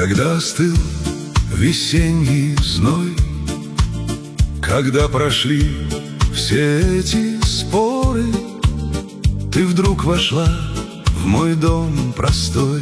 Когда остыл весенний зной, когда прошли все эти споры, ты вдруг вошла в мой дом простой,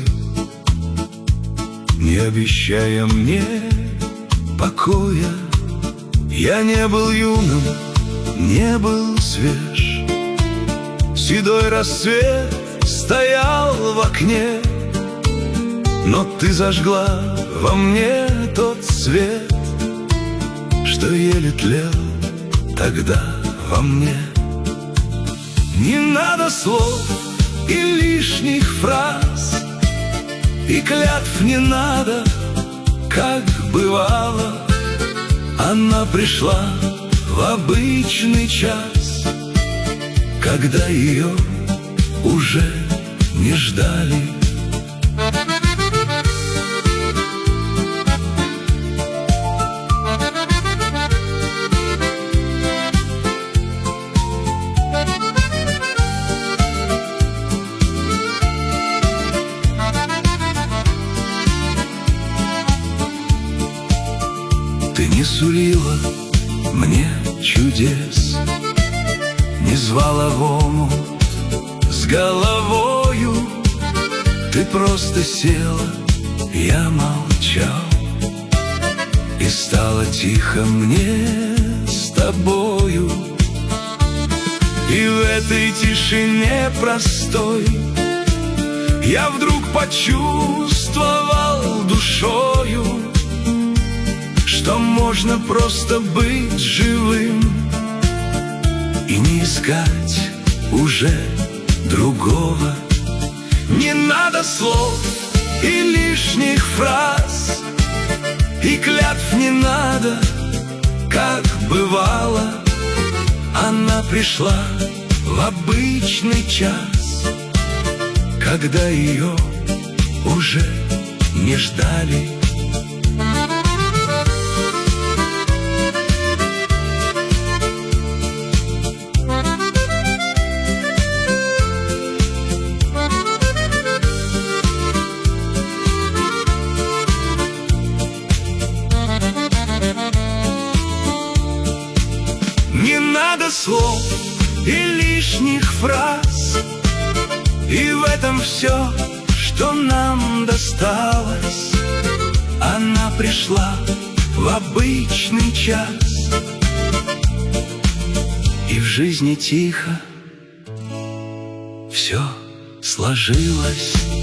не обещая мне покоя. Я не был юным, не был свеж, седой рассвет стоял в окне, но ты зажгла во мне тот свет, что еле тлел тогда во мне. Не надо слов и лишних фраз, и клятв не надо, как бывало. Она пришла в обычный час, когда ее уже не ждали. Ты не сулила мне чудес, не звала в омут с головою. Ты просто села, я молчал, и стало тихо мне с тобою. И в этой тишине простой я вдруг почувствовал душою, что можно просто быть живым и не искать уже другого. Не надо слов и лишних фраз, и клятв не надо, как бывало. Она пришла в обычный час, когда ее уже не ждали. Не надо слов и лишних фраз, и в этом все, что нам досталось. Она пришла в обычный час, и в жизни тихо все сложилось.